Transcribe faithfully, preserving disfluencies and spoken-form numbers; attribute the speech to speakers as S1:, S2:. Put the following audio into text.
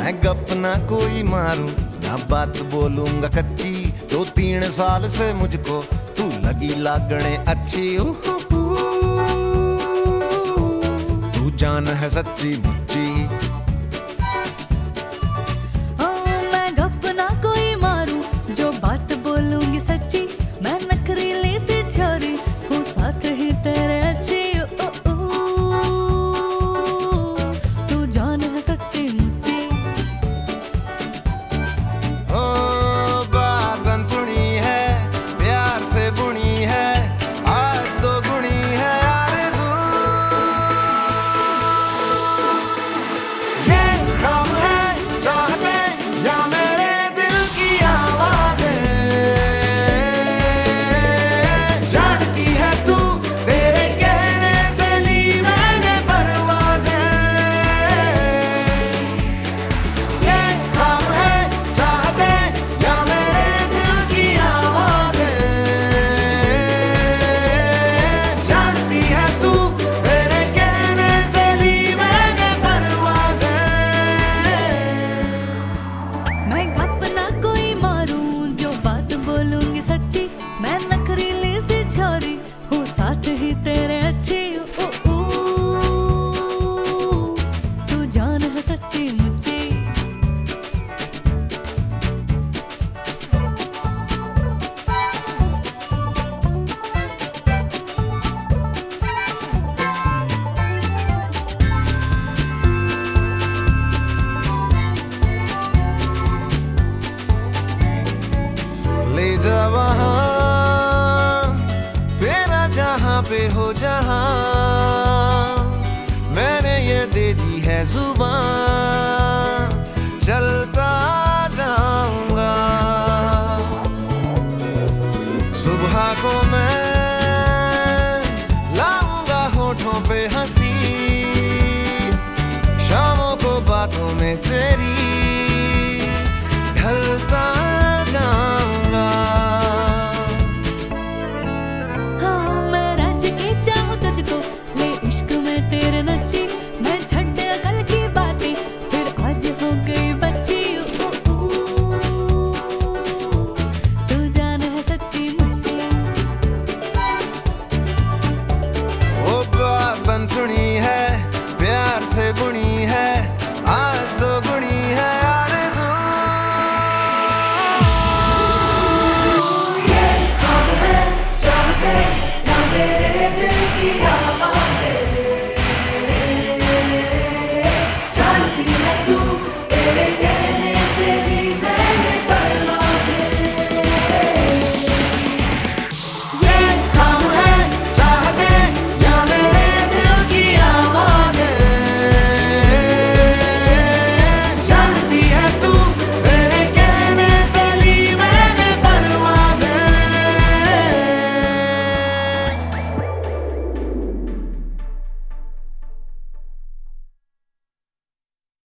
S1: मैं गप ना कोई मारूं, ना बात बोलूंगा कच्ची। दो तीन साल से मुझको तू लगी लागने अच्छी। तू जान है सच्ची मुच्ची।
S2: मैं गप ना कोई मारूं, जो बात बोलूंगी सच्ची। मैं नखरीली सी छोरी हूँ, साथ ही तेरे अच्छी। तू जान है सच्ची मुच्ची।
S1: ओ बातन सुनी है, प्यार से बुनी है, आज दो गुणी है आरज़ू। ये ख्वाब है चाहते या मेरे दिल की आवाज़ें, जानती है तू तेरे कहने से ली मैंने परवाज़ें। ये ख्वाब है चाहते या मेरे दिल की आवाज़ें, जानती है तू तेरे कहने से ली मैंने परवाज़ें।
S2: मैं गप ना कोई मारूं, जो बात बोलूंगी सच्ची। मैं नखरीली सी छोरी हूँ, साथ ही तेरे अच्छी। ओ, ओ, तू जान है सच्ची मुच्ची।
S1: ले जा वहाँ तेरा जहाँ पे हो जहाँ, मैंने ये दे दी है जुबान, चलता जाऊंगा। सुबह को मैं लाऊंगा होठों पे हंसी, शामों को बातों में तेरी